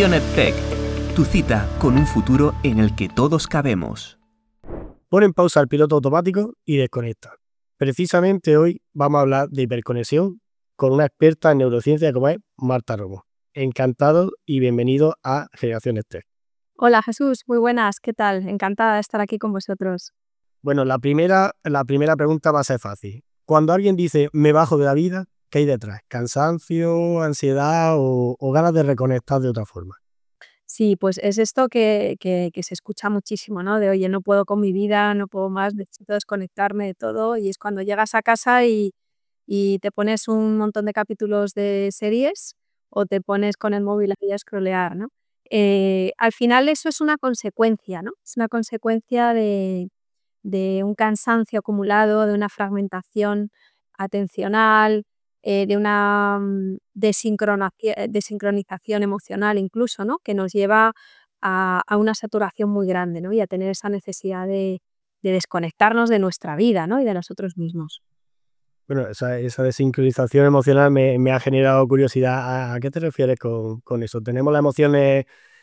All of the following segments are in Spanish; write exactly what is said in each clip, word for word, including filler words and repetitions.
Generación EdTech, tu cita con un futuro en el que todos cabemos. Pon en pausa el piloto automático y desconecta. Precisamente hoy vamos a hablar de hiperconexión con una experta en neurociencia como es Marta Romo. Encantado y bienvenido a Generación EdTech. Hola Jesús, muy buenas, ¿qué tal? Encantada de estar aquí con vosotros. Bueno, la primera, la primera pregunta va a ser fácil. Cuando alguien dice me bajo de la vida, ¿qué hay detrás? ¿Cansancio, ansiedad o, o ganas de reconectar de otra forma? Sí, pues es esto que, que, que se escucha muchísimo, ¿no? De oye, no puedo con mi vida, no puedo más, necesito desconectarme de todo. Y es cuando llegas a casa y, y te pones un montón de capítulos de series o te pones con el móvil ahí a scrollear, ¿no? Eh, al final eso es una consecuencia, ¿no? Es una consecuencia de, de un cansancio acumulado, de una fragmentación atencional, eh, de una mm, desincronaci- eh, desincronización emocional incluso, ¿no? Que nos lleva a, a una saturación muy grande, ¿no? Y a tener esa necesidad de, de desconectarnos de nuestra vida, ¿no? Y de nosotros mismos. Bueno, esa, esa desincronización emocional me, me ha generado curiosidad. ¿A, a qué te refieres con, con eso? ¿Tenemos las emociones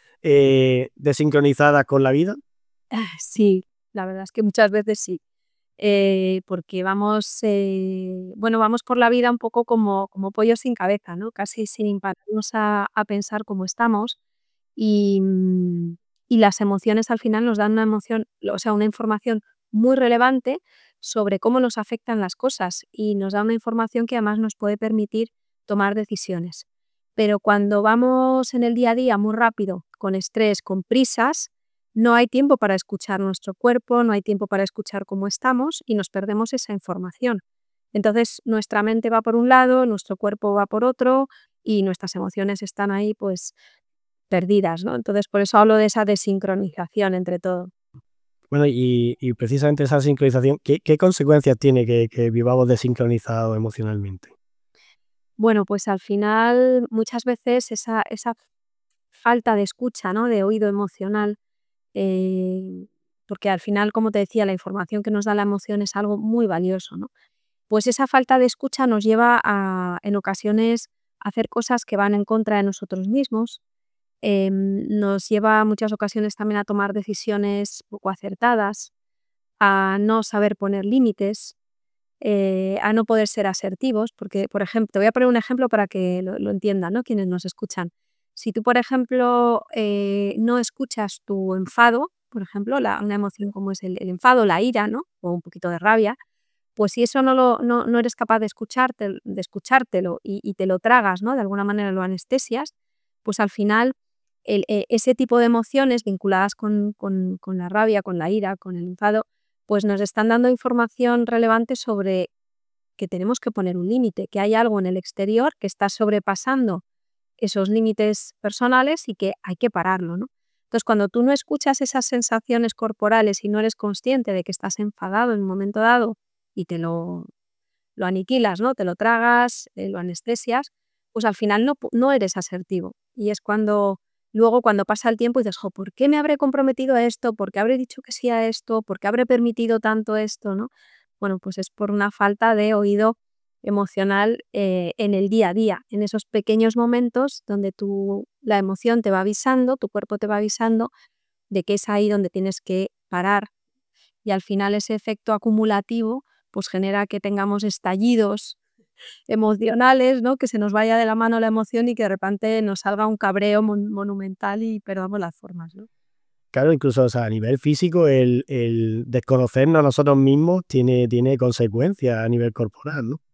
eh, desincronizadas con la vida? Ah, Sí, la verdad es que muchas veces sí. Eh, porque vamos, eh, bueno, vamos por la vida un poco como, como pollos sin cabeza, ¿no? Casi sin pararnos a, a pensar cómo estamos. Y, mm, y las emociones al final nos dan una emoción, o sea, una información muy relevante sobre cómo nos afectan las cosas y nos da una información que además nos puede permitir tomar decisiones. Pero cuando vamos en el día a día muy rápido, con estrés, con prisas, no hay tiempo para escuchar nuestro cuerpo, no hay tiempo para escuchar cómo estamos y nos perdemos esa información. Entonces nuestra mente va por un lado, nuestro cuerpo va por otro y nuestras emociones están ahí pues perdidas, ¿no? Entonces por eso hablo de esa desincronización entre todo. Bueno, y, y precisamente esa sincronización, ¿qué, qué consecuencias tiene que, que vivamos desincronizados emocionalmente? Bueno, pues al final muchas veces esa, esa falta de escucha, ¿no? De oído emocional, eh, porque al final, como te decía, la información que nos da la emoción es algo muy valioso, ¿no? Pues esa falta de escucha nos lleva a, en ocasiones, a hacer cosas que van en contra de nosotros mismos. Em, nos lleva a muchas ocasiones también a tomar decisiones poco acertadas, a no saber poner límites, eh, a no poder ser asertivos, porque, por ejemplo, te voy a poner un ejemplo para que lo, lo entiendan, ¿no? Quienes nos escuchan. Si tú, por ejemplo, eh, no escuchas tu enfado, por ejemplo, la- una emoción como es el, el enfado, la ira, ¿no? O un poquito de rabia, pues si eso no, lo, no, no eres capaz de, escucharte, de escuchártelo y, y te lo tragas, ¿no? De alguna manera lo anestesias, pues al final el- e- ese tipo de emociones vinculadas con, con- con la rabia, con la ira, con el enfado, pues nos están dando información relevante sobre que tenemos que poner un límite, que hay algo en el exterior que está sobrepasando esos límites personales y que hay que pararlo, ¿no? Entonces, cuando tú no escuchas esas sensaciones corporales y no eres consciente de que estás enfadado en un momento dado y te lo, lo aniquilas, ¿no? Te lo tragas, eh, lo anestesias, pues al final no, pu- no eres asertivo. Y es cuando luego cuando pasa el tiempo dices, jo, ¿por qué me habré comprometido a esto? ¿Por qué habré dicho que sí a esto? ¿Por qué habré permitido tanto esto? ¿No? Bueno, pues es por una falta de oído emocional eh, en el día a día, en esos pequeños momentos donde tú, la emoción te va avisando, tu cuerpo te va avisando de que es ahí donde tienes que parar y al final ese efecto acumulativo pues genera que tengamos estallidos emocionales, ¿no? Que se nos vaya de la mano la emoción y que de repente nos salga un cabreo mon- monumental y perdamos las formas, ¿no? Claro, incluso o sea, a nivel físico, el, el desconocernos a nosotros mismos tiene, tiene consecuencias a nivel corporal, ¿no?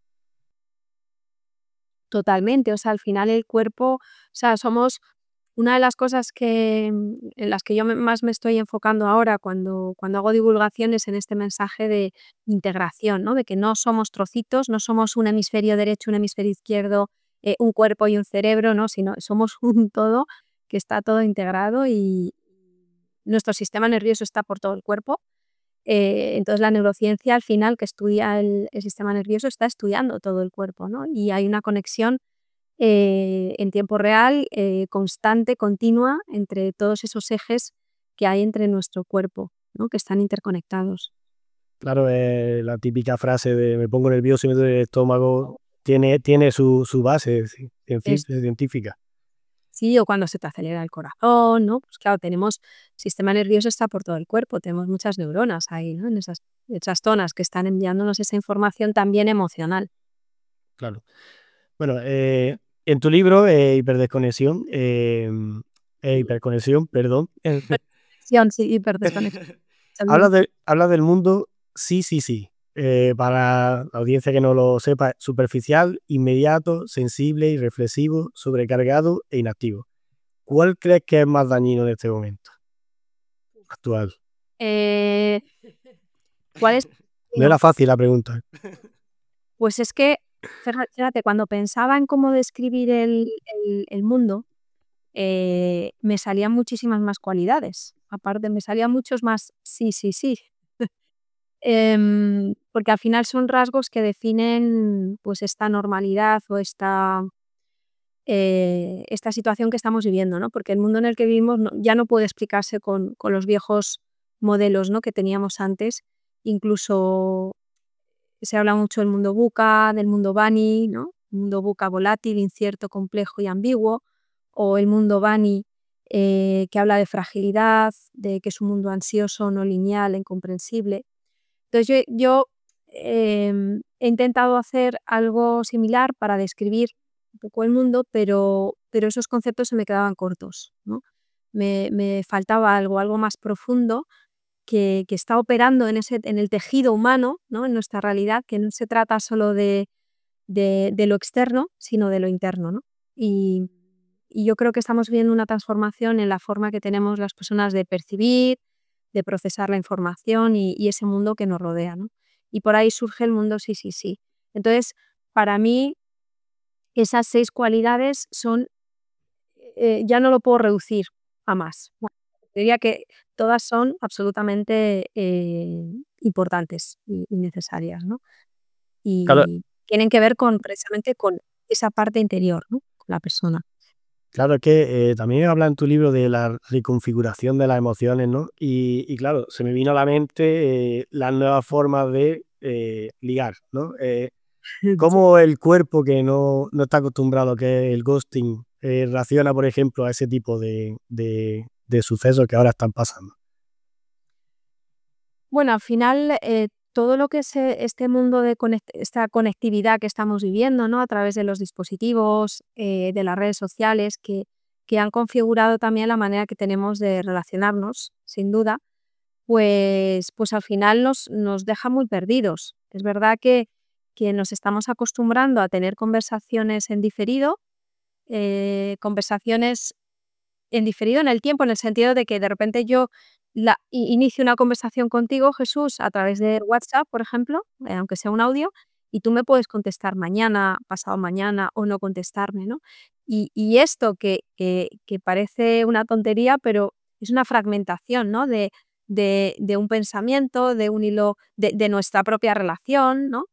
Totalmente, o sea, al final el cuerpo, o sea, somos una de las cosas que, mm, en las que yo me- más me estoy enfocando ahora cuando, cuando hago divulgaciones en este mensaje de integración, ¿no? De que no somos trocitos, no somos un hemisferio derecho, un hemisferio izquierdo, eh, un cuerpo y un cerebro, ¿no? Sino somos un todo que está todo integrado y nuestro sistema nervioso está por todo el cuerpo. Eh, entonces la neurociencia al final que estudia el, el sistema nervioso está estudiando todo el cuerpo, ¿no? Y hay una conexión eh, en tiempo real, eh, constante, continua, entre todos esos ejes que hay entre nuestro cuerpo, ¿no? Que están interconectados. Claro, eh, la típica frase de me pongo nervioso y me duele el estómago tiene, tiene su, su base ci- cienci- Es, científica. Sí, o cuando se te acelera el corazón, ¿no? Pues claro, tenemos, sistema nervioso está por todo el cuerpo, tenemos muchas neuronas ahí, ¿no? En esas, esas zonas que están enviándonos esa información también emocional. Claro. Bueno, eh, en tu libro, eh, Hiperdesconexión, eh, eh, Hiperconexión, perdón, Hiperconexión, sí, hiperdesconexión. hablas de, hablas del mundo sí, sí, sí. Eh, para la audiencia que no lo sepa, superficial, inmediato, sensible, irreflexivo, sobrecargado e inactivo. ¿Cuál crees que es más dañino en este momento actual? Eh, ¿Cuál es? No era fácil la pregunta. Pues es que, fija- fíjate, cuando pensaba en cómo describir el, el- el mundo, eh, me salían muchísimas más cualidades. Aparte, me salían muchos más sí, sí, sí. Em, porque al final son rasgos que definen pues esta normalidad o esta, eh, esta situación que estamos viviendo, ¿no? Porque el mundo en el que vivimos no- ya no puede explicarse con, con los viejos modelos, ¿no?, que teníamos antes. Incluso se habla mucho del mundo VUCA, del mundo BANI, ¿no? Mundo VUCA volátil, incierto, complejo y ambiguo, o el mundo BANI, eh, que habla de fragilidad, de que es un mundo ansioso, no lineal, incomprensible. Entonces yo, yo, em, he intentado hacer algo similar para describir un poco el mundo, pero, pero esos conceptos se me quedaban cortos, ¿no? Me, me faltaba algo, algo más profundo que, que está operando en, ese, en el tejido humano, ¿no?, en nuestra realidad, que no se trata solo de, de, de lo externo, sino de lo interno, ¿no? Y, y yo creo que estamos viendo una transformación en la forma que tenemos las personas de percibir, de procesar la información y, y ese mundo que nos rodea, ¿no? Y por ahí surge el mundo sí, sí, sí. Entonces, para mí, esas seis cualidades son, eh, ya no lo puedo reducir a más. Bueno, diría que todas son absolutamente eh, importantes y, y necesarias, ¿no? Claro, Y tienen que ver con precisamente con esa parte interior, ¿no?, con la persona. claro, es que eh, también habla en tu libro de la reconfiguración de las emociones, ¿no? Y, y claro, se me vino a la mente eh, las nuevas formas de eh, ligar, ¿no? Eh, cómo el cuerpo que no, no está acostumbrado, que es el ghosting, eh, reacciona, por ejemplo, a ese tipo de, de, de sucesos que ahora están pasando. Bueno, al final, eh, todo lo que es eh, este mundo de conect- esta conectividad que estamos viviendo, ¿no?, a través de los dispositivos, eh, de las redes sociales, que, que han configurado también la manera que tenemos de relacionarnos, sin duda, pues, pues al final nos, nos deja muy perdidos. Es verdad que, que nos estamos acostumbrando a tener conversaciones en diferido, eh, conversaciones en diferido en el tiempo, en el sentido de que de repente yo la i inicio una conversación contigo, Jesús, a través de WhatsApp, por ejemplo, eh, aunque sea un audio, y tú me puedes contestar mañana, pasado mañana o no contestarme, ¿no? Y y esto que que que parece una tontería, pero es una fragmentación, ¿no?, de de de un pensamiento, de un hilo de de nuestra propia relación, ¿no?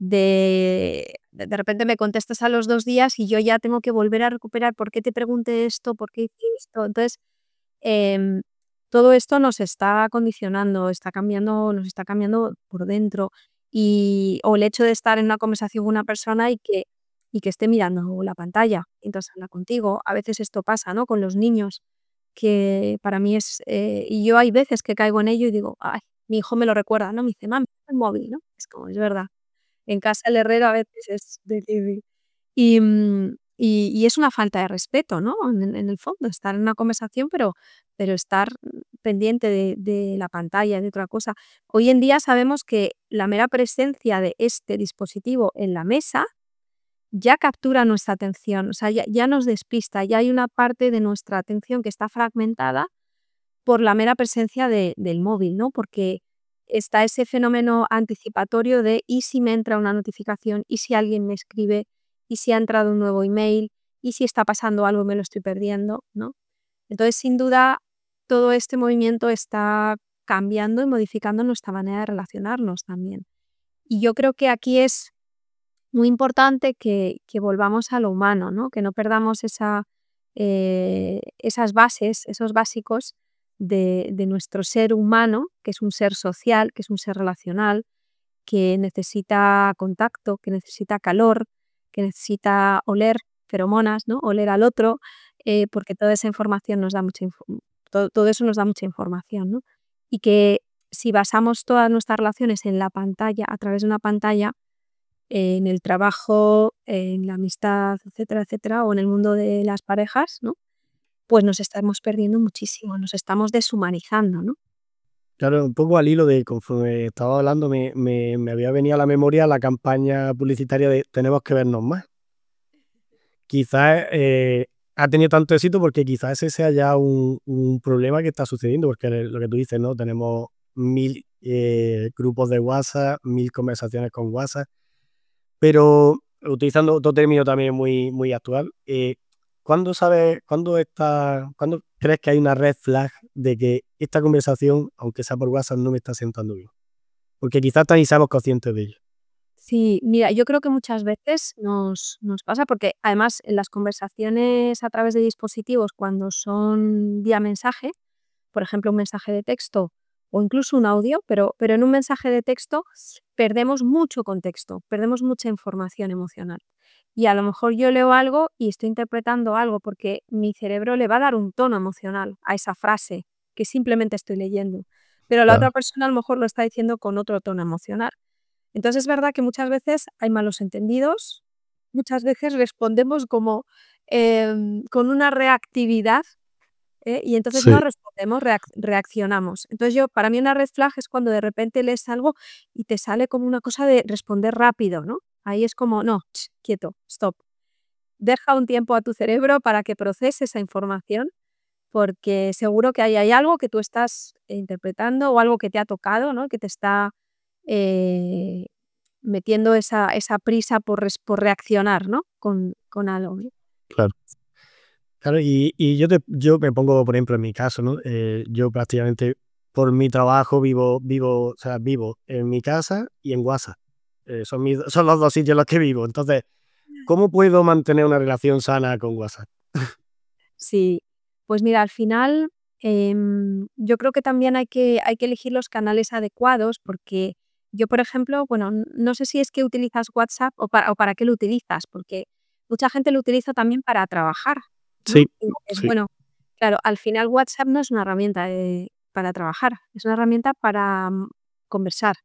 De de de repente me contestas a los dos días y yo ya tengo que volver a recuperar, ¿por qué te pregunté esto? ¿Por qué hice esto? Entonces, em, todo esto nos está condicionando, está cambiando, nos está cambiando por dentro. Y, o el hecho de estar en una conversación con una persona y que, y que esté mirando la pantalla mientras habla contigo. A veces esto pasa, ¿no?, con los niños, que para mí es, eh, y yo hay veces que caigo en ello y digo, ay, mi hijo me lo recuerda, ¿no? Me dice, mami, el móvil, ¿no? Es como, es verdad. En casa el herrero a veces es difícil. Y, mm, y y es una falta de respeto, ¿no?, en en el fondo, estar en una conversación, pero pero estar pendiente de de la pantalla, de otra cosa. Hoy en día sabemos que la mera presencia de este dispositivo en la mesa ya captura nuestra atención, o sea, ya ya nos despista, ya hay una parte de nuestra atención que está fragmentada por la mera presencia de del móvil, ¿no? Porque está ese fenómeno anticipatorio de, ¿y si me entra una notificación? ¿Y si alguien me escribe? ¿Y si ha entrado un nuevo email? ¿Y si está pasando algo y me lo estoy perdiendo?, ¿no? Entonces, sin duda, todo este movimiento está cambiando y modificando nuestra manera de relacionarnos también. Y yo creo que aquí es muy importante que, que volvamos a lo humano, ¿no?, que no perdamos esa, eh, esas bases, esos básicos de, de nuestro ser humano, que es un ser social, que es un ser relacional, que necesita contacto, que necesita calor, que necesita oler feromonas, ¿no?, oler al otro, eh, porque toda esa información nos da mucha info todo todo eso nos da mucha información, ¿no? Y que si basamos todas nuestras relaciones en la pantalla, a través de una pantalla, en el trabajo, en la amistad, etcétera, etcétera, o en el mundo de las parejas, ¿no? Pues nos estamos perdiendo muchísimo, nos estamos deshumanizando, ¿no? Claro, un poco al hilo de conforme estaba hablando, me me me había venido a la memoria la campaña publicitaria de "Tenemos que vernos más". Quizás, eh, ha tenido tanto éxito porque quizás ese sea ya un un problema que está sucediendo, porque lo que tú dices, ¿no? Tenemos mil, eh, grupos de WhatsApp, mil conversaciones con WhatsApp, pero utilizando otro término también muy muy actual, eh, ¿cuándo sabes cuándo está cuándo crees que hay una red flag de que esta conversación, aunque sea por WhatsApp, no me está sentando bien? Porque quizás hasta ni seamos conscientes de ello. Sí, mira, yo creo que muchas veces nos nos pasa porque, además, en las conversaciones a través de dispositivos, cuando son vía mensaje, por ejemplo, un mensaje de texto o incluso un audio, pero pero en un mensaje de texto perdemos mucho contexto, perdemos mucha información emocional. Y a lo mejor yo leo algo y estoy interpretando algo porque mi cerebro le va a dar un tono emocional a esa frase que simplemente estoy leyendo, pero la Claro. otra persona a lo mejor lo está diciendo con otro tono emocional. Entonces es verdad que muchas veces hay malos entendidos, muchas veces respondemos como, em, con una reactividad, ¿eh? Y entonces no Sí. respondemos, reac reaccionamos. Entonces yo para mí una red flag es cuando de repente lees algo y te sale como una cosa de responder rápido, ¿no? Ahí es como, no, ch, quieto, stop. Deja un tiempo a tu cerebro para que procese esa información, porque seguro que ahí hay algo que tú estás interpretando o algo que te ha tocado, ¿no? Que te está, eh, metiendo esa esa prisa por res por reaccionar, ¿no? Con con algo, ¿no? Claro. Claro, y y yo te yo me pongo, por ejemplo, en mi caso, ¿no? Eh, yo prácticamente por mi trabajo vivo vivo, o sea, vivo en mi casa y en WhatsApp. Eh, son mis son los dos sitios en los que vivo. Entonces, ¿cómo puedo mantener una relación sana con WhatsApp? Sí, pues mira, al final, em, yo creo que también hay que hay que elegir los canales adecuados, porque yo, por ejemplo, bueno, n no sé si es que utilizas WhatsApp o para o para qué lo utilizas, porque mucha gente lo utiliza también para trabajar, ¿no? Sí, Y dices, sí, bueno, claro, al final WhatsApp no es una herramienta, eh, para trabajar, es una herramienta para, mm, conversar.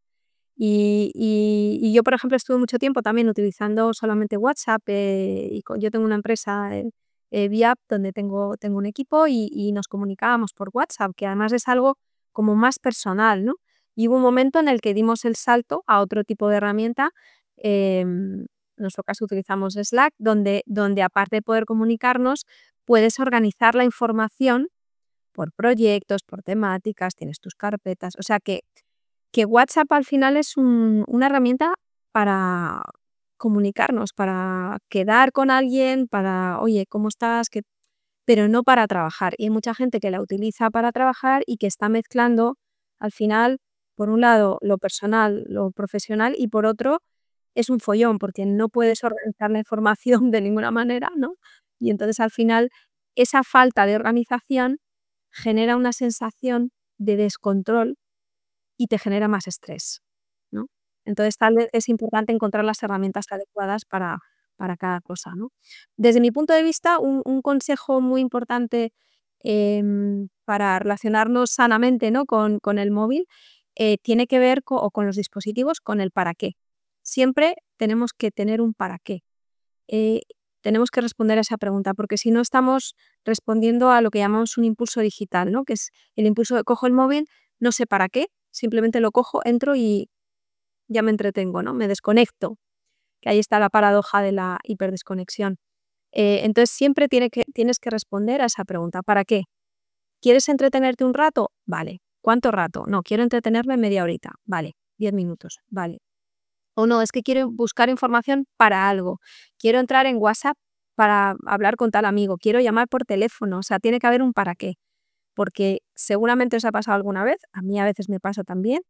Y y y yo, por ejemplo, estuve mucho tiempo también utilizando solamente WhatsApp, eh, y co yo tengo una empresa, eh, eh, vía app donde tengo tengo un equipo y y nos comunicábamos por WhatsApp, que además es algo como más personal, ¿no? Y hubo un momento en el que dimos el salto a otro tipo de herramienta, em, en nuestro caso utilizamos Slack, donde donde aparte de poder comunicarnos, puedes organizar la información por proyectos, por temáticas, tienes tus carpetas, o sea que que WhatsApp al final es un una herramienta para comunicarnos, para quedar con alguien, para: "Oye, ¿cómo estás?", que pero no para trabajar. Y hay mucha gente que la utiliza para trabajar y que está mezclando, al final, por un lado, lo personal, lo profesional, y por otro, es un follón, porque no puedes organizar la información de ninguna manera, ¿no? Y entonces, al final, esa falta de organización genera una sensación de descontrol y te genera más estrés, ¿no? Entonces, tal vez es importante encontrar las herramientas adecuadas para para cada cosa, ¿no? Desde mi punto de vista, un un consejo muy importante, em, para relacionarnos sanamente, ¿no? Con con el móvil, eh, tiene que ver co o con los dispositivos, con el para qué. Siempre tenemos que tener un para qué. Eh, tenemos que responder a esa pregunta, porque si no estamos respondiendo a lo que llamamos un impulso digital, ¿no? Que es el impulso de cojo el móvil, no sé para qué, simplemente lo cojo, entro y ya me entretengo, ¿no? Me desconecto, que ahí está la paradoja de la hiperdesconexión. Eh, entonces siempre tiene que tienes que responder a esa pregunta, ¿para qué? ¿Quieres entretenerte un rato? Vale. ¿Cuánto rato? No, quiero entretenerme media horita. Vale. diez minutos. Vale. O no, es que quiero buscar información para algo. Quiero entrar en WhatsApp para hablar con tal amigo. Quiero llamar por teléfono. O sea, tiene que haber un para qué. Porque seguramente os ha pasado alguna vez, a mí a veces me pasa también,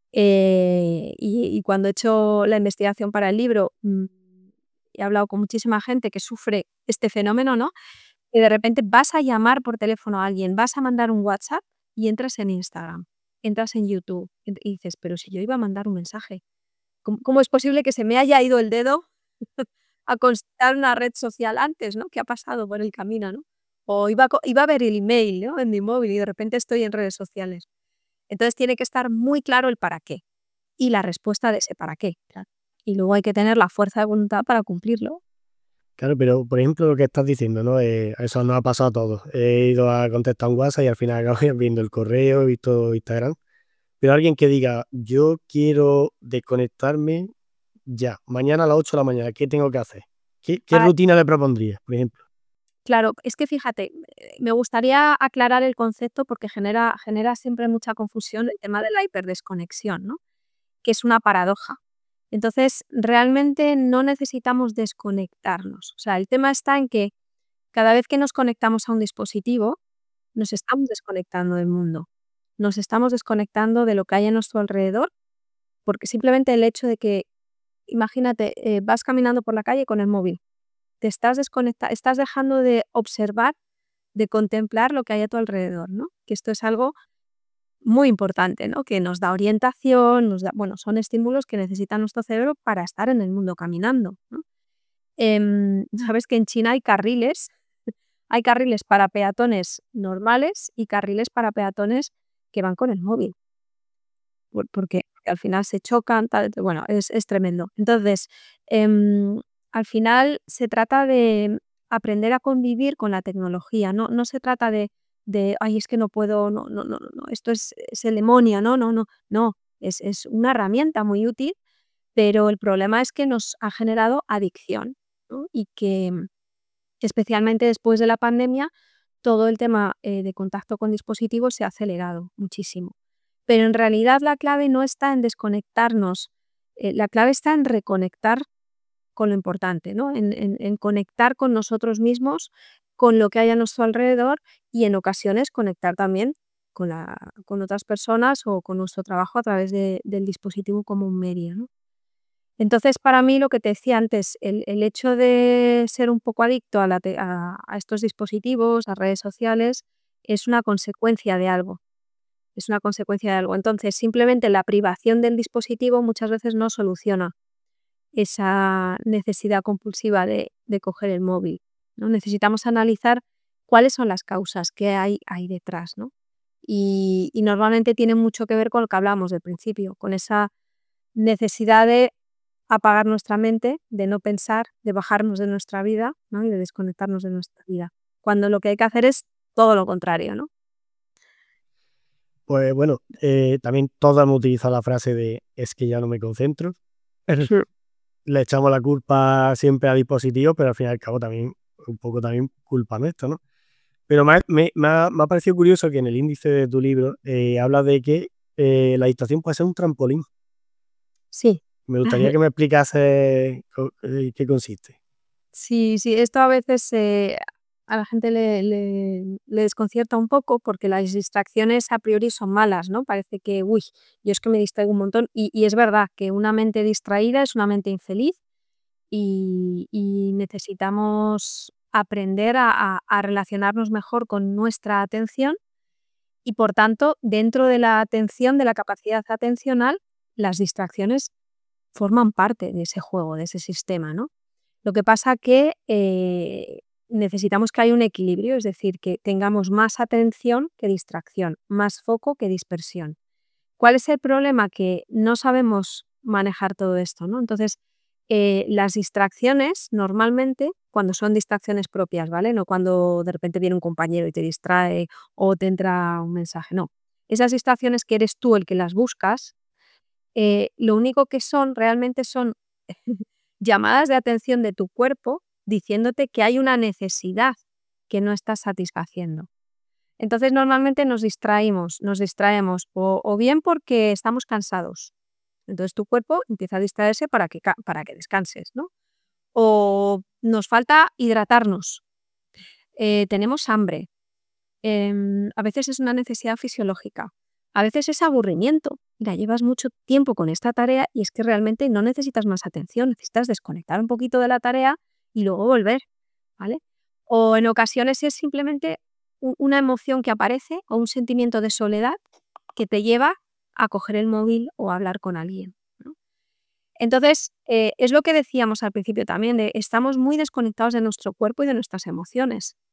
eh, y y cuando he hecho la investigación para el libro, mm, he hablado con muchísima gente que sufre este fenómeno, ¿no? Y de repente vas a llamar por teléfono a alguien, vas a mandar un WhatsApp y entras en Instagram, entras en YouTube, ent y dices: "Pero si yo iba a mandar un mensaje". ¿Cómo cómo es posible que se me haya ido el dedo a consultar una red social antes, no? ¿Qué ha pasado por el camino, no? o iba a, co- iba a ver el email, ¿no? En mi móvil y de repente estoy en redes sociales. Entonces tiene que estar muy claro el para qué y la respuesta de ese para qué. Claro. Y luego hay que tener la fuerza de voluntad para cumplirlo. Claro, pero por ejemplo lo que estás diciendo, ¿no? Eh, eso nos ha pasado a todos. He ido a contestar un WhatsApp y al final acabo viendo el correo, he visto Instagram. Pero alguien que diga, yo quiero desconectarme ya, mañana a las ocho de la mañana, ¿qué tengo que hacer? ¿Qué, qué Ah, rutina le propondrías, por ejemplo? claro, es que fíjate, eh, me gustaría aclarar el concepto porque genera, genera siempre mucha confusión el tema de la hiperdesconexión, ¿no? Que es una paradoja. Entonces, realmente no necesitamos desconectarnos. O sea, el tema está en que cada vez que nos conectamos a un dispositivo, nos estamos desconectando del mundo. Nos estamos desconectando de lo que hay a nuestro alrededor, porque simplemente el hecho de que, imagínate, eh, vas caminando por la calle con el móvil, te estás desconecta estás dejando de observar, de contemplar lo que hay a tu alrededor, ¿no? Que esto es algo muy importante, ¿no? Que nos da orientación, nos da, bueno, son estímulos que necesita nuestro cerebro para estar en el mundo caminando, ¿no? Em, sabes que en China hay carriles, hay carriles para peatones normales y carriles para peatones que van con el móvil, por- porque al final se chocan, tal, bueno, es, es tremendo. Entonces, em, al final se trata de aprender a convivir con la tecnología, no, no se trata de, de, ay, es que no puedo, no, no, no, no, esto es, es el demonio, no, no, no, no, es, es una herramienta muy útil, pero el problema es que nos ha generado adicción, ¿no? Y que mm, especialmente después de la pandemia, todo el tema eh, de contacto con dispositivos se ha acelerado muchísimo. Pero en realidad la clave no está en desconectarnos, eh, la clave está en reconectar con lo importante, ¿no? En, en- en conectar con nosotros mismos, con lo que hay a nuestro alrededor y en ocasiones conectar también con, la, con otras personas o con nuestro trabajo a través de- del dispositivo como un medio, ¿no? Entonces, para mí, lo que te decía antes, el, el hecho de ser un poco adicto a, la te- a a estos dispositivos, a redes sociales, es una consecuencia de algo. Es una consecuencia de algo. Entonces, simplemente la privación del dispositivo muchas veces no soluciona esa necesidad compulsiva de, de coger el móvil, ¿no? Necesitamos analizar cuáles son las causas que hay ahí detrás, ¿no? Y, y normalmente tiene mucho que ver con lo que hablamos del principio, con esa necesidad de apagar nuestra mente, de no pensar, de bajarnos de nuestra vida, ¿no? Y de desconectarnos de nuestra vida. Cuando lo que hay que hacer es todo lo contrario, ¿no? Pues bueno, eh, también todos hemos utilizado la frase de es que ya no me concentro. Sí. Le echamos la culpa siempre a dispositivos, pero al fin y al cabo también, un poco también culpa nuestra, ¿no? Pero me ha, me, me ha- me ha parecido curioso que en el índice de tu libro eh, habla de que eh, la distracción puede ser un trampolín. Sí. Me gustaría que me explicase co- eh, qué consiste. Sí, sí, esto a veces eh, a la gente le, le- le desconcierta un poco porque las distracciones a priori son malas, ¿no? Parece que, uy, yo es que me distraigo un montón y, y es verdad que una mente distraída es una mente infeliz y, y necesitamos aprender a, a- a relacionarnos mejor con nuestra atención y por tanto, dentro de la atención, de la capacidad atencional, las distracciones forman parte de ese juego, de ese sistema, ¿no? Lo que pasa que eh, necesitamos que haya un equilibrio, es decir, que tengamos más atención que distracción, más foco que dispersión. ¿Cuál es el problema? Que no sabemos manejar todo esto, ¿no? Entonces, eh, las distracciones normalmente, cuando son distracciones propias, ¿vale? No cuando de repente viene un compañero y te distrae o te entra un mensaje, no. Esas distracciones que eres tú el que las buscas, eh, lo único que son realmente son llamadas de atención de tu cuerpo diciéndote que hay una necesidad que no estás satisfaciendo. Entonces, normalmente nos distraímos, nos distraemos o, o bien porque estamos cansados. Entonces, tu cuerpo empieza a distraerse para que, ca- para que descanses, ¿no? O nos falta hidratarnos, eh, tenemos hambre, em, a veces es una necesidad fisiológica, a veces es aburrimiento. Mira, llevas mucho tiempo con esta tarea y es que realmente no necesitas más atención, necesitas desconectar un poquito de la tarea y luego volver, ¿vale? O en ocasiones es simplemente u- una emoción que aparece o un sentimiento de soledad que te lleva a coger el móvil o a hablar con alguien, ¿no? Entonces, eh, es lo que decíamos al principio también, de estamos muy desconectados de nuestro cuerpo y de nuestras emociones.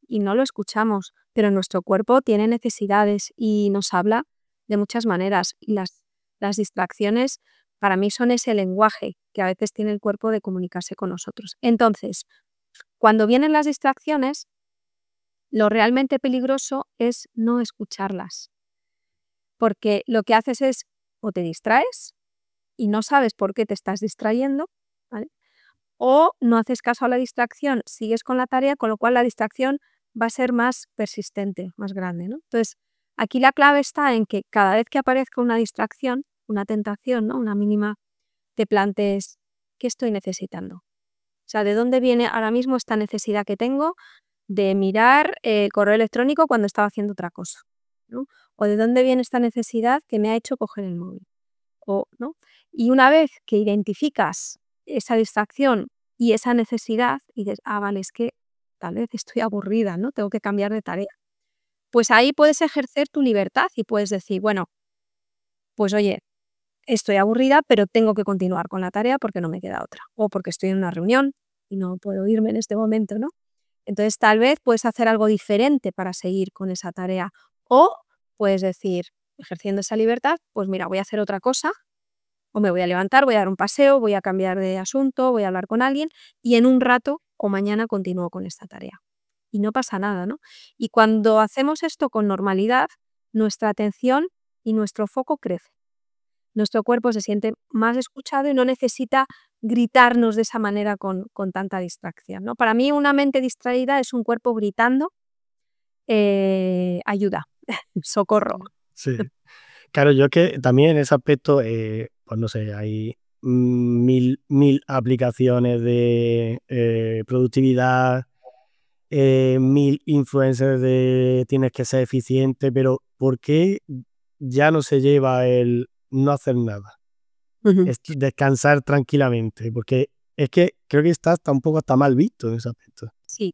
y no lo escuchamos, pero nuestro cuerpo tiene necesidades y nos habla de muchas maneras. Y las, las distracciones para mí son ese lenguaje que a veces tiene el cuerpo de comunicarse con nosotros. Entonces, cuando vienen las distracciones, lo realmente peligroso es no escucharlas, porque lo que haces es o te distraes y no sabes por qué te estás distrayendo, ¿vale? O no haces caso a la distracción, sigues con la tarea, con lo cual la distracción va a ser más persistente, más grande, ¿no? Entonces, aquí la clave está en que cada vez que aparezca una distracción, una tentación, ¿no? Una mínima, te plantees, ¿qué estoy necesitando? O sea, ¿de dónde viene ahora mismo esta necesidad que tengo de mirar el correo electrónico cuando estaba haciendo otra cosa, ¿no? O ¿de dónde viene esta necesidad que me ha hecho coger el móvil? O, ¿no? Y una vez que identificas esa distracción y esa necesidad y dices, ah, vale, es que tal vez estoy aburrida, ¿no? Tengo que cambiar de tarea. Pues ahí puedes ejercer tu libertad y puedes decir, bueno, pues oye, estoy aburrida, pero tengo que continuar con la tarea porque no me queda otra. O porque estoy en una reunión y no puedo irme en este momento, ¿no? Entonces tal vez puedes hacer algo diferente para seguir con esa tarea. O puedes decir, ejerciendo esa libertad, pues mira, voy a hacer otra cosa, o me voy a levantar, voy a dar un paseo, voy a cambiar de asunto, voy a hablar con alguien y en un rato o mañana continúo con esta tarea. Y no pasa nada, ¿no? Y cuando hacemos esto con normalidad, nuestra atención y nuestro foco crece. Nuestro cuerpo se siente más escuchado y no necesita gritarnos de esa manera con, con tanta distracción, ¿no? Para mí una mente distraída es un cuerpo gritando, eh, ayuda, socorro. Sí. Claro, yo es que también en ese aspecto, eh, pues no sé, hay mm, mil, mil aplicaciones de eh, productividad, eh, mil influencers de tienes que ser eficiente, pero ¿por qué ya no se lleva el no hacer nada? Ujú. Es descansar tranquilamente, porque es que creo que está hasta un poco hasta mal visto en ese aspecto. Sí.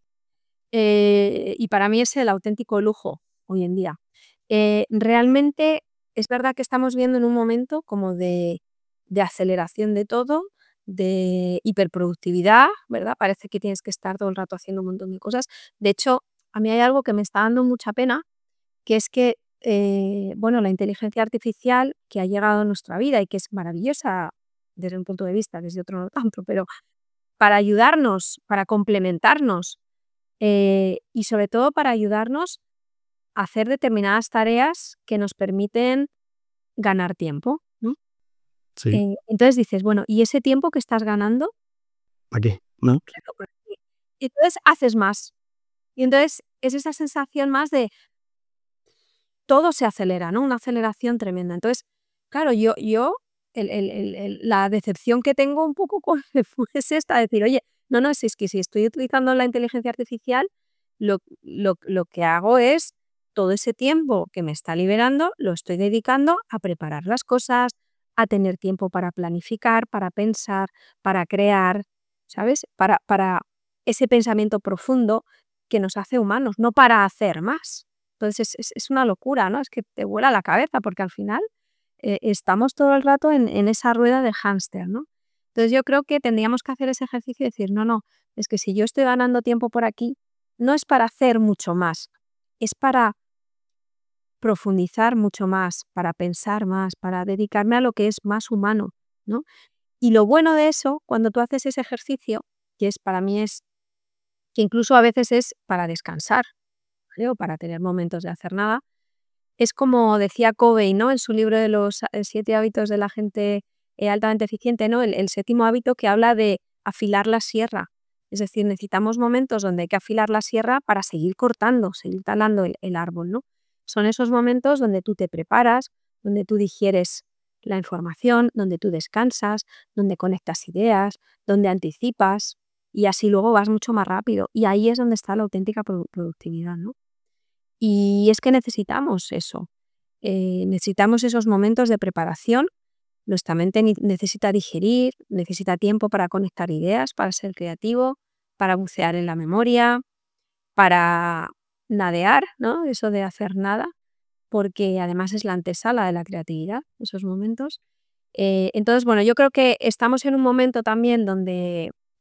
Eh, y para mí es el auténtico lujo hoy en día. Eh, realmente es verdad que estamos viendo en un momento como de, de aceleración de todo, de hiperproductividad, ¿verdad? Parece que tienes que estar todo el rato haciendo un montón de cosas. De hecho, a mí hay algo que me está dando mucha pena, que es que, eh, bueno, la inteligencia artificial que ha llegado a nuestra vida y que es maravillosa desde un punto de vista, desde otro no tanto, pero para ayudarnos, para complementarnos, eh, y sobre todo para ayudarnos a hacer determinadas tareas que nos permiten ganar tiempo, ¿no? Sí, Eh, entonces dices, bueno, ¿y ese tiempo que estás ganando? ¿para qué? ¿No? Claro, ¿para qué? Y entonces haces más. Y entonces es esa sensación más de todo se acelera, ¿no? Una aceleración tremenda. Entonces, claro, yo, yo el- el- el- el- la decepción que tengo un poco con es esta, decir, oye, no, no, si es que si estoy utilizando la inteligencia artificial, lo, lo, lo que hago es todo ese tiempo que me está liberando, lo estoy dedicando a preparar las cosas, a tener tiempo para planificar, para pensar, para crear, ¿sabes? Para, para ese pensamiento profundo que nos hace humanos, no para hacer más. Entonces es, es- es una locura, ¿no? Es que te vuela la cabeza porque al final eh, estamos todo el rato en, en esa rueda de hámster, ¿no? Entonces yo creo que tendríamos que hacer ese ejercicio y decir, no, no, es que si yo estoy ganando tiempo por aquí, no es para hacer mucho más, es para profundizar mucho más, para pensar más, para dedicarme a lo que es más humano, ¿no? Y lo bueno de eso, cuando tú haces ese ejercicio, que es para mí es que incluso a veces es para descansar, ¿vale? O para tener momentos de hacer nada, es como decía Covey, ¿no? En su libro de los eh, siete hábitos de la gente eh, altamente eficiente, ¿no? El, el séptimo hábito que habla de afilar la sierra. Es decir, necesitamos momentos donde hay que afilar la sierra para seguir cortando, seguir talando el, el árbol, ¿no? Son esos momentos donde tú te preparas, donde tú digieres la información, donde tú descansas, donde conectas ideas, donde anticipas y así luego vas mucho más rápido. Y ahí es donde está la auténtica produ- productividad, ¿no? Y es que necesitamos eso, eh, necesitamos esos momentos de preparación. Nuestra mente ni- necesita digerir, necesita tiempo para conectar ideas, para ser creativo, para bucear en la memoria, para nadear, ¿no? Eso de hacer nada, porque además es la antesala de la creatividad, esos momentos. Eh, entonces, bueno, yo creo que estamos en un momento también donde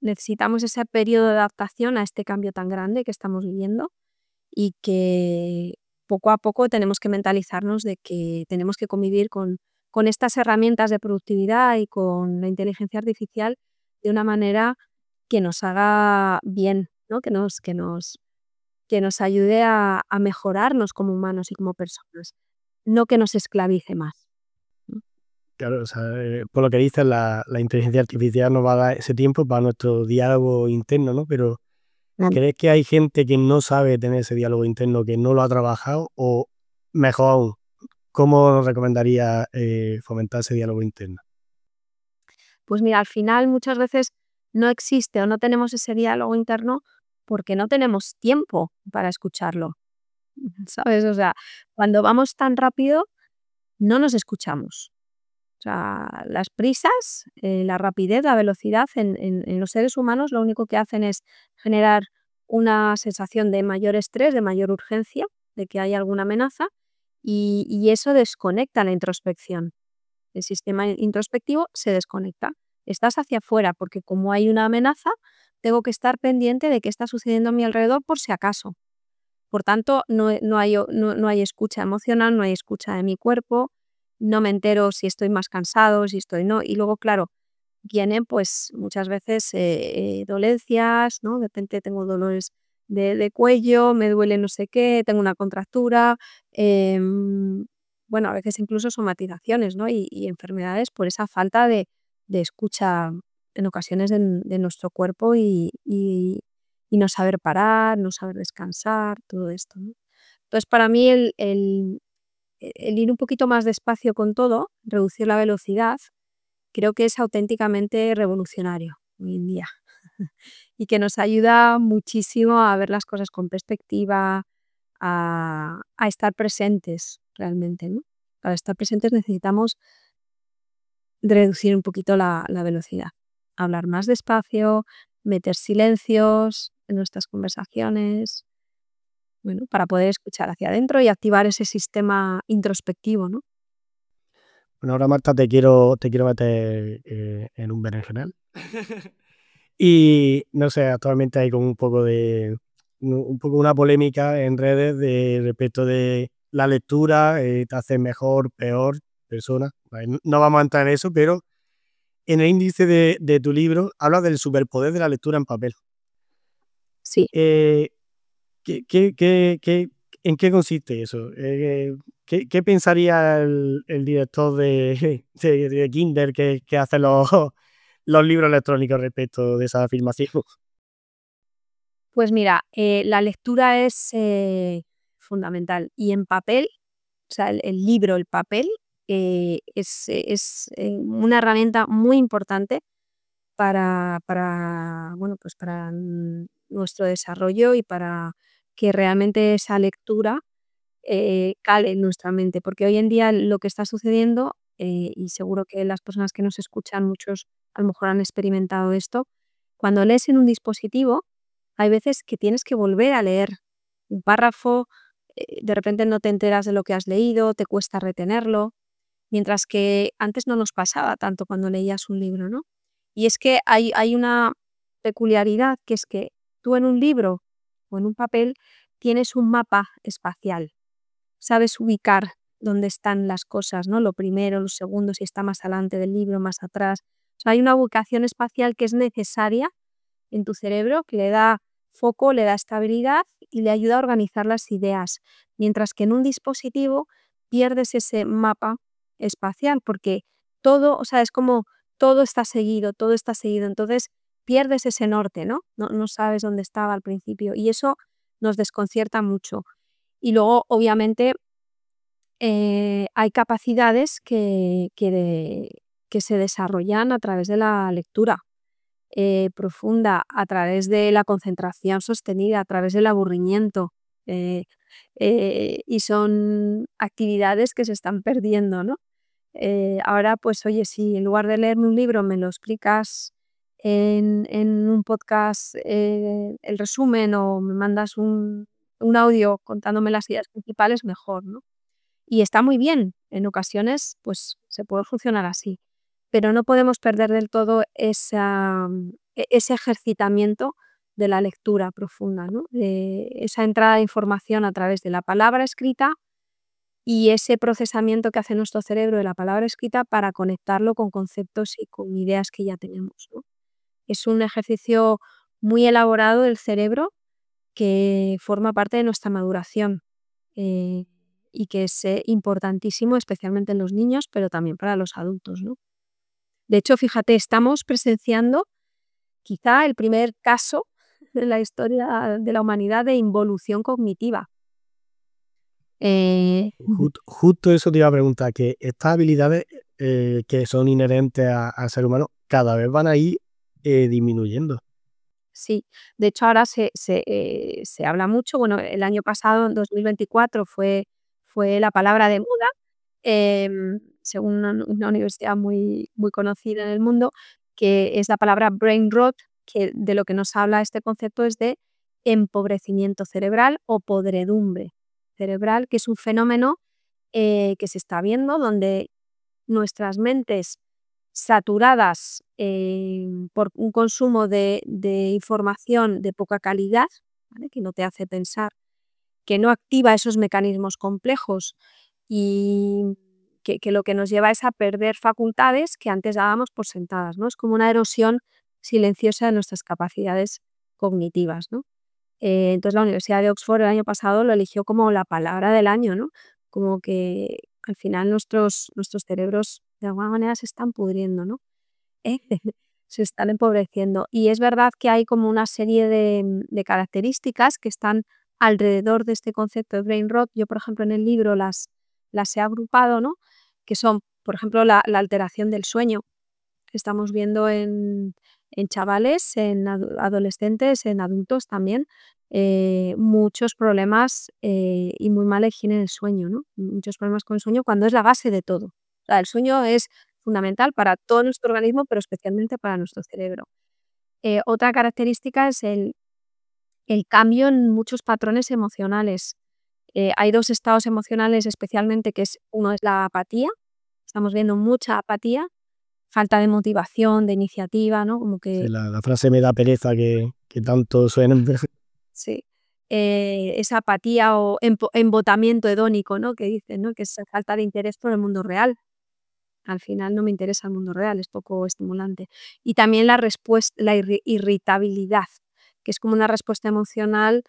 necesitamos ese periodo de adaptación a este cambio tan grande que estamos viviendo y que poco a poco tenemos que mentalizarnos de que tenemos que convivir con, con estas herramientas de productividad y con la inteligencia artificial de una manera que nos haga bien, ¿no? Que nos, que nos, que nos ayude a, a mejorarnos como humanos y como personas, no que nos esclavice más. Claro, o sea, eh, por lo que dices, la, la inteligencia artificial nos va a dar ese tiempo para nuestro diálogo interno, ¿no? Pero Claro. ¿crees que hay gente que no sabe tener ese diálogo interno, que no lo ha trabajado? O mejor aún, ¿cómo nos recomendaría eh, fomentar ese diálogo interno? Pues mira, al final muchas veces no existe o no tenemos ese diálogo interno porque no tenemos tiempo para escucharlo, ¿sabes? O sea, cuando vamos tan rápido no nos escuchamos. O sea, las prisas, eh, la rapidez, la velocidad en, en- en los seres humanos lo único que hacen es generar una sensación de mayor estrés, de mayor urgencia, de que hay alguna amenaza y, y eso desconecta la introspección. El sistema introspectivo se desconecta. Estás hacia afuera porque como hay una amenaza, tengo que estar pendiente de qué está sucediendo a mi alrededor por si acaso. Por tanto, no, he- no hay, o- no, no hay escucha emocional, no hay escucha de mi cuerpo, no me entero si estoy más cansado, si estoy no. Y luego, claro, vienen pues muchas veces eh, eh, dolencias, ¿no? De repente tengo dolores de, de cuello, me duele no sé qué, tengo una contractura, em, bueno, a veces incluso somatizaciones, ¿no? Y, y enfermedades por esa falta de, de escucha en ocasiones de, de nuestro cuerpo y, y- y no saber parar, no saber descansar, todo esto, ¿no? Entonces, para mí el, el el ir un poquito más despacio con todo, reducir la velocidad, creo que es auténticamente revolucionario hoy en día y que nos ayuda muchísimo a ver las cosas con perspectiva, a, a estar presentes realmente, ¿no? Para estar presentes necesitamos reducir un poquito la, la velocidad, hablar más despacio, meter silencios en nuestras conversaciones, bueno, para poder escuchar hacia adentro y activar ese sistema introspectivo, ¿no? Bueno, ahora Marta te quiero, te quiero meter eh, en un berenjenal. Y no sé, actualmente hay como un poco de un un poco una polémica en redes de respecto de la lectura, eh, te hace mejor, peor persona. Vale, no no vamos a entrar en eso, pero en el índice de, de tu libro hablas del superpoder de la lectura en papel. Sí. Eh, ¿qué, qué- qué- qué- ¿En qué consiste eso? Eh, ¿qué, qué pensaría el, el director de, de, de Kindle que, que hace los, los libros electrónicos respecto de esa afirmación? Pues mira, eh, la lectura es eh, fundamental y en papel, o sea, el, el libro, el papel, eh, es, eh, es, eh, una herramienta muy importante para, para, bueno, pues para mm, nuestro desarrollo y para que realmente esa lectura eh, cale en nuestra mente, porque hoy en día lo que está sucediendo, eh, y seguro que las personas que nos escuchan, muchos a lo mejor han experimentado esto, cuando lees en un dispositivo, hay veces que tienes que volver a leer un párrafo, eh, de repente no te enteras de lo que has leído, te cuesta retenerlo, mientras que antes no nos pasaba tanto cuando leías un libro, ¿no? Y es que hay, hay una peculiaridad que es que tú en un libro o en un papel tienes un mapa espacial, sabes ubicar dónde están las cosas, ¿no? Lo primero, lo segundo, si está más adelante del libro, más atrás. O sea, hay una ubicación espacial que es necesaria en tu cerebro, que le da foco, le da estabilidad y le ayuda a organizar las ideas. Mientras que en un dispositivo pierdes ese mapa espacial porque todo, o sea, es como todo está seguido, todo está seguido. Entonces pierdes ese norte, ¿no? No, no sabes dónde estaba al principio y eso nos desconcierta mucho. Y luego, obviamente, eh, hay capacidades que, que, de- que se desarrollan a través de la lectura eh, profunda, a través de la concentración sostenida, a través del aburrimiento. eh, eh, y son actividades que se están perdiendo, ¿no? Eh, ahora, pues oye, si en lugar de leerme un libro me lo explicas en, en un podcast, eh, el resumen, o me mandas un, un audio contándome las ideas principales, mejor, ¿no? Y está muy bien, en ocasiones pues se puede funcionar así, pero no podemos perder del todo esa, e- ese ejercitamiento de la lectura profunda, ¿no? De esa entrada de información a través de la palabra escrita y ese procesamiento que hace nuestro cerebro de la palabra escrita para conectarlo con conceptos y con ideas que ya tenemos, ¿no? Es un ejercicio muy elaborado del cerebro que forma parte de nuestra maduración, eh, y que es eh, importantísimo, especialmente en los niños, pero también para los adultos, ¿no? De hecho, fíjate, estamos presenciando quizá el primer caso en la historia de la humanidad de involución cognitiva. Eh, Jut- justo eso te iba a preguntar, que estas habilidades eh, que son inherentes a- al ser humano cada vez van a ir eh, disminuyendo. Sí, de hecho ahora se, se, eh, se habla mucho, bueno, el año pasado, en dos mil veinticuatro, fue, fue la palabra de moda, em, según una, una universidad muy, muy conocida en el mundo, que es la palabra brain rot, que de lo que nos habla este concepto es de empobrecimiento cerebral o podredumbre cerebral, que es un fenómeno eh, que se está viendo donde nuestras mentes saturadas eh, por un consumo de, de información de poca calidad, ¿vale? Que no te hace pensar, que no activa esos mecanismos complejos y que, que lo que nos lleva es a perder facultades que antes dábamos por sentadas, ¿no? Es como una erosión silenciosa de nuestras capacidades cognitivas, ¿no? Eh, entonces la Universidad de Oxford el año pasado lo eligió como la palabra del año, ¿no? Como que al final nuestros, nuestros cerebros de alguna manera se están pudriendo, ¿no? ¿Eh? Se están empobreciendo. Y es verdad que hay como una serie de, de características que están alrededor de este concepto de brain rot. Yo, por ejemplo, en el libro las, las he agrupado, ¿no? Que son, por ejemplo, la, la alteración del sueño que estamos viendo en, en chavales, en adu- adolescentes, en adultos también, eh, muchos problemas eh, y muy mala higiene del sueño, ¿no? Muchos problemas con el sueño cuando es la base de todo. O sea, el sueño es fundamental para todo nuestro organismo, pero especialmente para nuestro cerebro. Eh, otra característica es el, el cambio en muchos patrones emocionales. Eh, hay dos estados emocionales especialmente, que es uno es la apatía. Estamos viendo mucha apatía, falta de motivación, de iniciativa, ¿no? Como Sí, que la, la frase me da pereza que, que tanto suena. sí, eh, esa apatía o empo- embotamiento hedónico, ¿no? Que dicen, ¿no? Que es falta de interés por el mundo real. Al final no me interesa el mundo real, es poco estimulante. Y también la respuesta, la irri- irritabilidad, que es como una respuesta emocional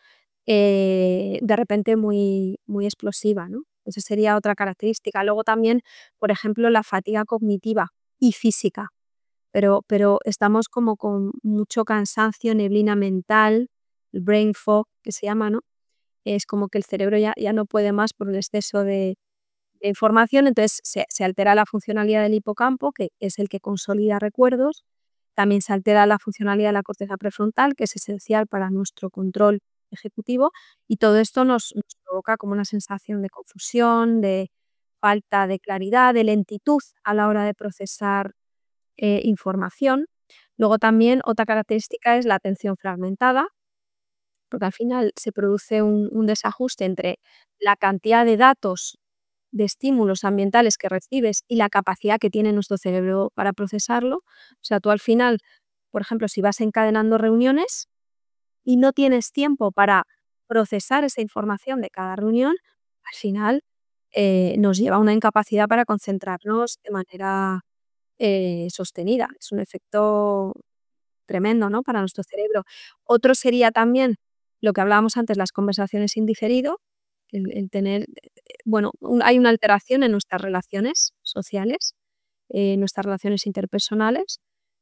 eh, de repente muy, muy explosiva, ¿no? Esa sería otra característica. Luego también, por ejemplo, la fatiga cognitiva y física, pero, pero estamos como con mucho cansancio, neblina mental, el brain fog que se llama, ¿no? Es como que el cerebro ya, ya no puede más por el exceso de, de información, entonces se, se altera la funcionalidad del hipocampo, que es el que consolida recuerdos, también se altera la funcionalidad de la corteza prefrontal, que es esencial para nuestro control ejecutivo, y todo esto nos, nos provoca como una sensación de confusión, de falta de claridad, de lentitud a la hora de procesar eh, información. Luego también otra característica es la atención fragmentada, porque al final se produce un, un desajuste entre la cantidad de datos, de estímulos ambientales que recibes y la capacidad que tiene nuestro cerebro para procesarlo. O sea, tú al final, por ejemplo, si vas encadenando reuniones y no tienes tiempo para procesar esa información de cada reunión, al final eh, nos lleva a una incapacidad para concentrarnos de manera eh, sostenida. Es un efecto tremendo, ¿no? Para nuestro cerebro. Otro sería también lo que hablábamos antes, las conversaciones en diferido, el, el tener, eh, bueno, un- hay una alteración en nuestras relaciones sociales, eh, nuestras relaciones interpersonales,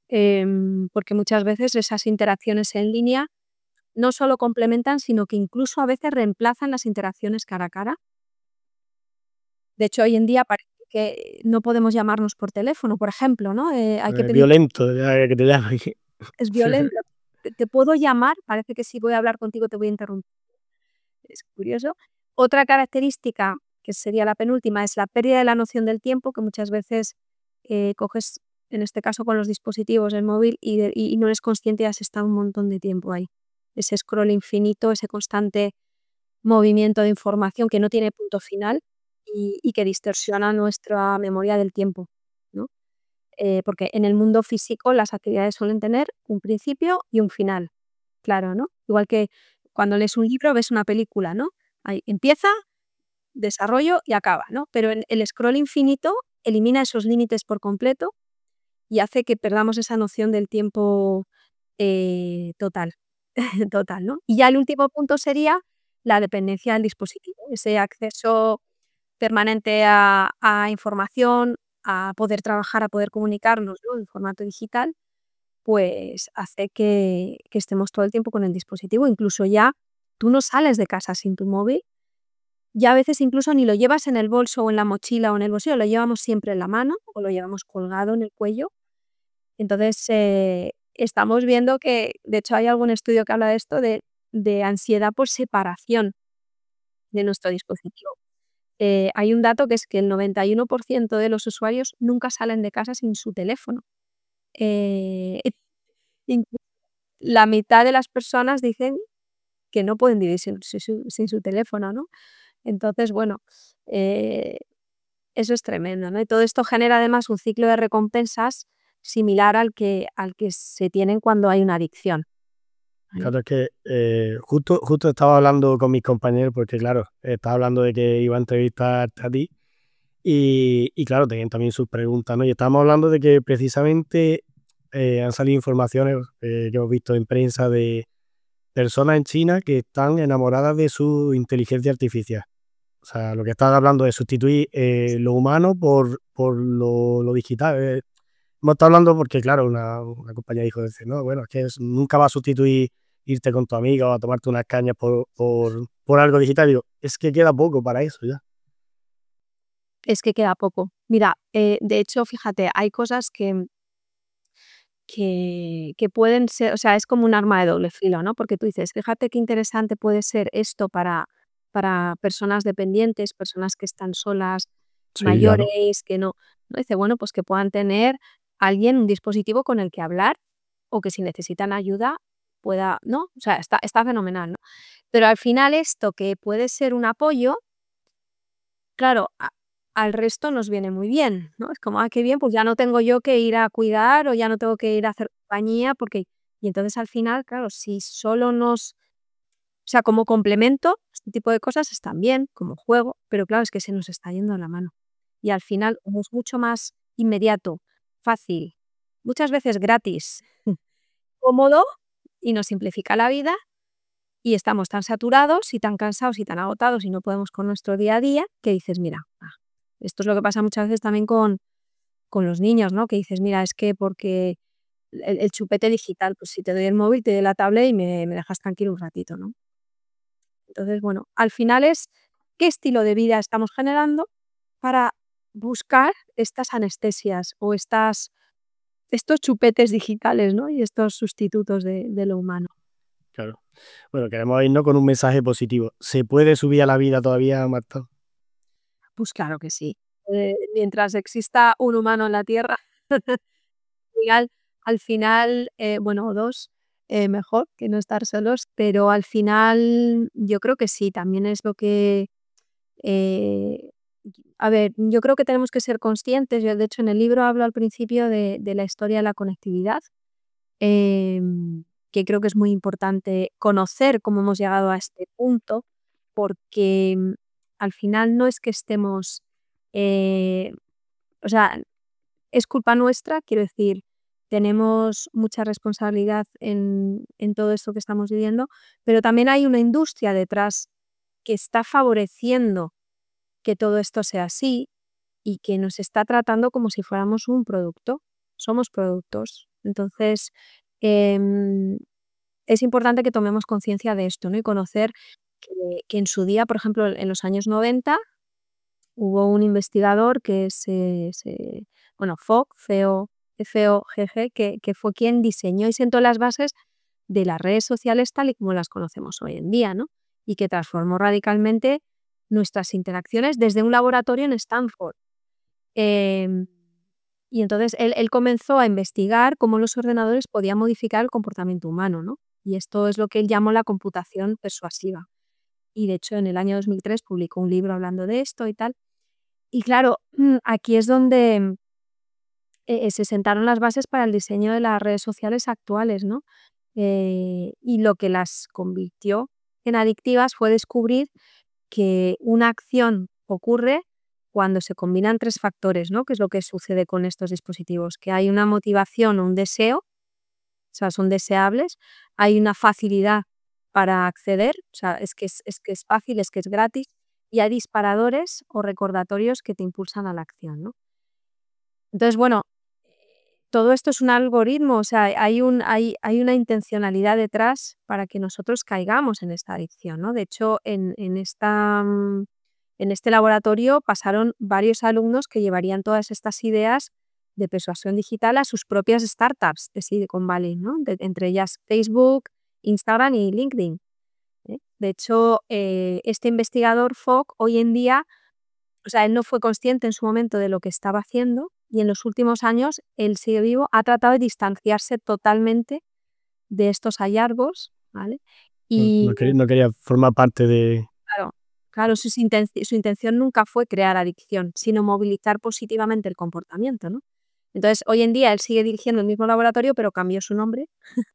em, porque muchas veces esas interacciones en línea no solo complementan, sino que incluso a veces reemplazan las interacciones cara a cara. De hecho, hoy en día parece que no podemos llamarnos por teléfono, por ejemplo, ¿no? Eh, hay que Eh, pedir violento, ya que te llaman. es violento. Te te puedo llamar, parece que si voy a hablar contigo te voy a interrumpir. Es curioso. Otra característica, que sería la penúltima, es la pérdida de la noción del tiempo, que muchas veces eh, coges, en este caso con los dispositivos, el móvil, y, de- y- y no eres consciente y has estado un montón de tiempo ahí. Ese scroll infinito, ese constante movimiento de información que no tiene punto final y, y que distorsiona nuestra memoria del tiempo, ¿no? eh, porque en el mundo físico las actividades suelen tener un principio y un final, claro, ¿no? Igual que cuando lees un libro, ves una película, ¿no? Ahí empieza, desarrollo y acaba, ¿no? Pero en el scroll infinito elimina esos límites por completo y hace que perdamos esa noción del tiempo eh, total, total, ¿no? Y ya el último punto sería la dependencia del dispositivo, ese acceso permanente a, a información, a poder trabajar, a poder comunicarnos, ¿no? En formato digital, pues hace que, que estemos todo el tiempo con el dispositivo. Incluso ya tú no sales de casa sin tu móvil, ya a veces incluso ni lo llevas en el bolso o en la mochila o en el bolsillo, lo llevamos siempre en la mano o lo llevamos colgado en el cuello. Entonces, eh, estamos viendo que, de hecho, hay algún estudio que habla de esto, de, de ansiedad por separación de nuestro dispositivo. Eh, hay un dato que es que el noventa y uno por ciento de los usuarios nunca salen de casa sin su teléfono. Eh, inclu- la mitad de las personas dicen que no pueden vivir sin, sin su, sin su teléfono, ¿no? Entonces, bueno, eh, eso es tremendo, ¿no? Y todo esto genera además un ciclo de recompensas similar al que, al que se tienen cuando hay una adicción. ¿Vale? Claro, es que eh, justo, justo estaba hablando con mis compañeros, porque claro, estaba hablando de que iba a entrevistarte a ti, y, y claro, tenían también sus preguntas, ¿no? Y estábamos hablando de que precisamente eh, han salido informaciones eh, que hemos visto en prensa de personas en China que están enamoradas de su inteligencia artificial. O sea, lo que estás hablando es sustituir eh, lo humano por, por lo, lo digital. eh. Hemos estado hablando porque, claro, una, una compañía dijo, dice, no, bueno, es que es- nunca va a sustituir irte con tu amiga o a tomarte unas cañas por, por, por algo digital. Digo, es que queda poco para eso ya. Es que queda poco. Mira, eh, de hecho, fíjate, hay cosas que, que, que pueden ser, o sea, es como un arma de doble filo, ¿no? Porque tú dices, fíjate qué interesante puede ser esto para, para personas dependientes, personas que están solas, Sí, claro. mayores, que no, ¿no? Dice, bueno, pues que puedan tener alguien, un dispositivo con el que hablar o que si necesitan ayuda pueda, ¿no? O sea, está, está fenomenal, ¿no? Pero al final esto que puede ser un apoyo, claro, a al resto nos viene muy bien, ¿no? Es como, ah, qué bien, pues ya no tengo yo que ir a cuidar o ya no tengo que ir a hacer compañía porque y entonces al final, claro, si solo nos o sea, como complemento, este tipo de cosas están bien, como juego, pero claro, es que se nos está yendo la mano. Y al final, como es mucho más inmediato, fácil, muchas veces gratis, cómodo y nos simplifica la vida, y estamos tan saturados y tan cansados y tan agotados y no podemos con nuestro día a día, que dices: "Mira, ah". Esto es lo que pasa muchas veces también con con los niños, ¿no? Que dices: "Mira, es que porque el el chupete digital, pues si te doy el móvil, te doy la tablet y me me dejas tranquilo un ratito", ¿no? Entonces, bueno, al final es qué estilo de vida estamos generando para buscar estas anestesias o estas estos chupetes digitales, ¿no? Y estos sustitutos de de lo humano. Claro. Bueno, queremos irnos con un mensaje positivo. ¿Se puede subir a la vida todavía, Marta? Pues claro que sí. Eh, mientras exista un humano en la Tierra, final al final, eh, bueno, o dos, eh, mejor que no estar solos, pero al final yo creo que sí, también es lo que, eh, a ver, yo creo que tenemos que ser conscientes, yo de hecho en el libro hablo al principio de de la historia de la conectividad, em, que creo que es muy importante conocer cómo hemos llegado a este punto, porque, mm, al final no es que estemos, eh, o sea, es culpa nuestra, quiero decir, tenemos mucha responsabilidad en en todo esto que estamos viviendo, pero también hay una industria detrás que está favoreciendo que todo esto sea así y que nos está tratando como si fuéramos un producto. Somos productos. Entonces, em, es importante que tomemos conciencia de esto, ¿no? Y conocer que que en su día, por ejemplo, en los años noventa hubo un investigador que se se bueno, Fogg, C O F O G G, que que fue quien diseñó y sentó las bases de las redes sociales tal y como las conocemos hoy en día, ¿no? Y que transformó radicalmente nuestras interacciones desde un laboratorio en Stanford. Em, y entonces él él comenzó a investigar cómo los ordenadores podían modificar el comportamiento humano, ¿no? Y esto es lo que él llamó la computación persuasiva. Y de hecho, en el año dos mil tres publicó un libro hablando de esto y tal. Y claro, mm, aquí es donde eh, se sentaron las bases para el diseño de las redes sociales actuales, ¿no? Eh, y lo que las convirtió en adictivas fue descubrir que una acción ocurre cuando se combinan tres factores, ¿no? Que es lo que sucede con estos dispositivos, que hay una motivación o un deseo, o sea, son deseables, hay una facilidad para acceder, o sea, es que es, es que es fácil, es que es gratis, y hay disparadores o recordatorios que te impulsan a la acción, ¿no? Entonces, bueno, todo esto es un algoritmo, o sea, hay, un, hay, hay una intencionalidad detrás para que nosotros caigamos en esta adicción, ¿no? De hecho, en, en, esta, mm, en este laboratorio pasaron varios alumnos que llevarían todas estas ideas de persuasión digital a sus propias startups de Silicon Valley, ¿no? De- entre ellas Facebook, Instagram y LinkedIn, ¿eh? De hecho, eh, este investigador Fogg hoy en día, o sea, él no fue consciente en su momento de lo que estaba haciendo y en los últimos años, él sigue vivo, ha tratado de distanciarse totalmente de estos hallazgos, ¿vale? No, Y no quería, no quería formar parte de... claro, claro, sus intenci- su intención nunca fue crear adicción, sino movilizar positivamente el comportamiento, ¿no? Entonces, hoy en día él sigue dirigiendo el mismo laboratorio, pero cambió su nombre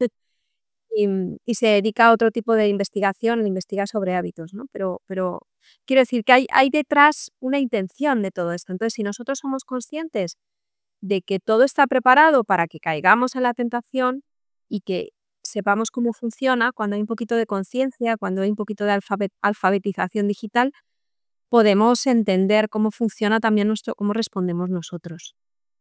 y, mm, y se dedica a otro tipo de investigación, investiga sobre hábitos, ¿no? Pero, pero quiero decir que hay, hay detrás una intención de todo esto. Entonces, si nosotros somos conscientes de que todo está preparado para que caigamos en la tentación y que sepamos cómo funciona, cuando hay un poquito de conciencia, cuando hay un poquito de alfabet- alfabetización digital, podemos entender cómo funciona también nuestro, cómo respondemos nosotros.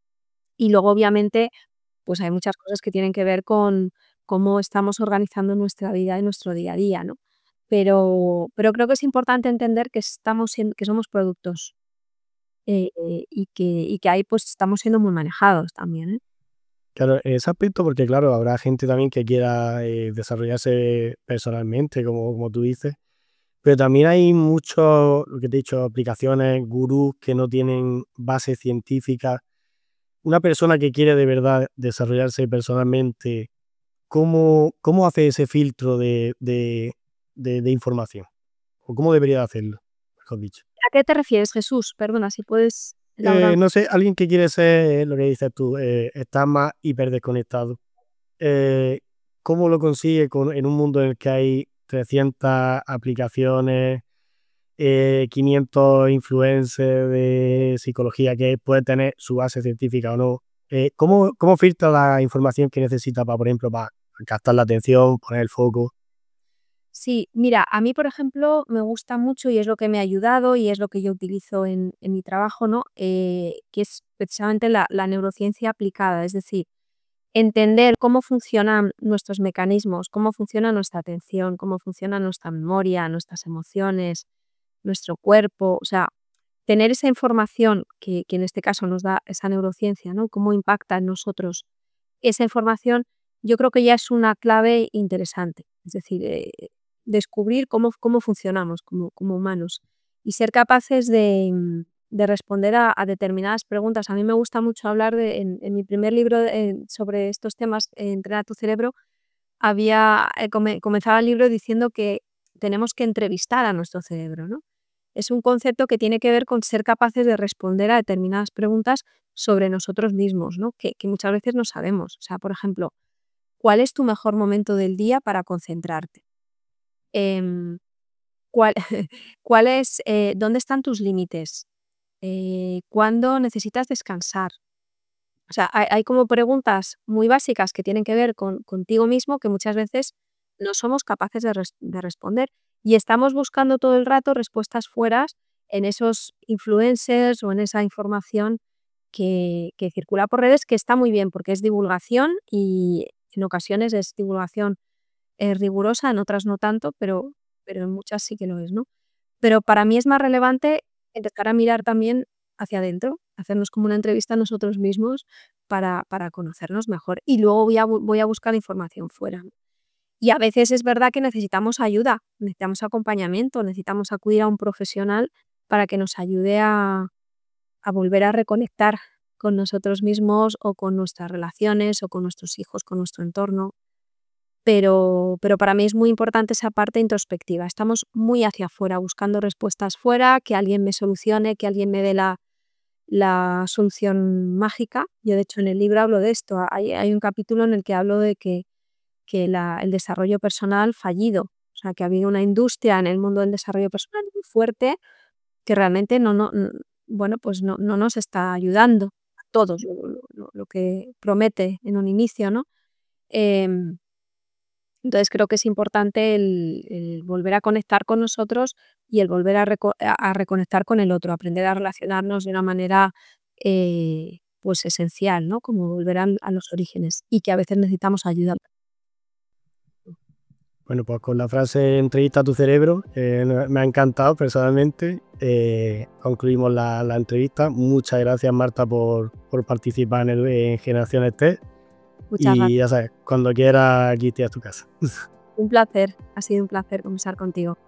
Y luego, obviamente, pues hay muchas cosas que tienen que ver con cómo estamos organizando nuestra vida y nuestro día a día, ¿no? Pero, pero creo que es importante entender que estamos siendo, que somos productos, eh, eh, y que, y que ahí pues estamos siendo muy manejados también, ¿eh? Claro, en ese aspecto, porque claro, habrá gente también que quiera eh, desarrollarse personalmente, como, como tú dices, pero también hay muchos, lo que te he dicho, aplicaciones, gurús que no tienen base científica. Una persona que quiere de verdad desarrollarse personalmente, ¿cómo, cómo hace ese filtro de, de, de- de información? ¿O cómo debería de hacerlo, mejor dicho? ¿A qué te refieres, Jesús? Perdona, si puedes Eh, elaborar. no sé, alguien que quiere ser, eh, lo que dices tú, eh, está más hiperdesconectado. Eh, ¿Cómo lo consigue con, en un mundo en el que hay trescientas aplicaciones, eh, quinientos influencers de psicología que puede tener su base científica o no? Eh, ¿cómo, cómo filtra la información que necesita para, por ejemplo, para captar la atención, poner el foco? Sí, mira, a mí, por ejemplo, me gusta mucho y es lo que me ha ayudado y es lo que yo utilizo en, en mi trabajo, ¿no? Eh, que es precisamente la, la neurociencia aplicada, es decir, entender cómo funcionan nuestros mecanismos, cómo funciona nuestra atención, cómo funciona nuestra memoria, nuestras emociones, nuestro cuerpo, o sea, tener esa información que, que en este caso nos da esa neurociencia, ¿no? Cómo impacta en nosotros esa información, yo creo que ya es una clave interesante. Es decir, eh, descubrir cómo, cómo funcionamos como, como humanos y ser capaces de, mm, de responder a, a determinadas preguntas. A mí me gusta mucho hablar de, en, en mi primer libro eh, sobre estos temas, eh, Entrena tu cerebro, había eh, come- comenzaba el libro diciendo que tenemos que entrevistar a nuestro cerebro, ¿no? Es un concepto que tiene que ver con ser capaces de responder a determinadas preguntas sobre nosotros mismos, ¿no? Que, que muchas veces no sabemos. O sea, por ejemplo, ¿cuál es tu mejor momento del día para concentrarte? Em, ¿cuál, cuál es, eh, ¿Dónde están tus límites? Eh, ¿cuándo necesitas descansar? O sea, hay, hay como preguntas muy básicas que tienen que ver con contigo mismo que muchas veces no somos capaces de, res- de responder y estamos buscando todo el rato respuestas fuera en esos influencers o en esa información que, que circula por redes, que está muy bien porque es divulgación y en ocasiones es divulgación eh, rigurosa, en otras no tanto, pero, pero en muchas sí que lo es, ¿no? Pero para mí es más relevante empezar a mirar también hacia adentro, hacernos como una entrevista a nosotros mismos para, para conocernos mejor. Y luego voy a, bu- voy a buscar información fuera. Y a veces es verdad que necesitamos ayuda, necesitamos acompañamiento, necesitamos acudir a un profesional para que nos ayude a, a volver a reconectar con nosotros mismos o con nuestras relaciones o con nuestros hijos, con nuestro entorno. Pero, pero para mí es muy importante esa parte introspectiva. Estamos muy hacia afuera, buscando respuestas fuera, que alguien me solucione, que alguien me dé la, la solución mágica. Yo, de hecho, en el libro hablo de esto. Hay, hay un capítulo en el que hablo de que, que la, el desarrollo personal fallido, o sea, que ha habido una industria en el mundo del desarrollo personal muy fuerte que realmente no, no, n- bueno, pues no, no nos está ayudando a todos, lo, lo- lo- lo que promete en un inicio, ¿no? Em, entonces creo que es importante el, el volver a conectar con nosotros y el volver a, reco- a- a reconectar con el otro, aprender a relacionarnos de una manera eh, pues esencial, ¿no? Como volver a, a los orígenes y que a veces necesitamos ayuda. Bueno, pues con la frase entrevista a tu cerebro, eh, me ha encantado personalmente. Eh, concluimos la, la entrevista. Muchas gracias, Marta, por, por participar en, el, en Generaciones T. Muchas Y gracias. ya sabes, cuando quieras, aquí estoy a tu casa. Un placer, ha sido un placer conversar contigo.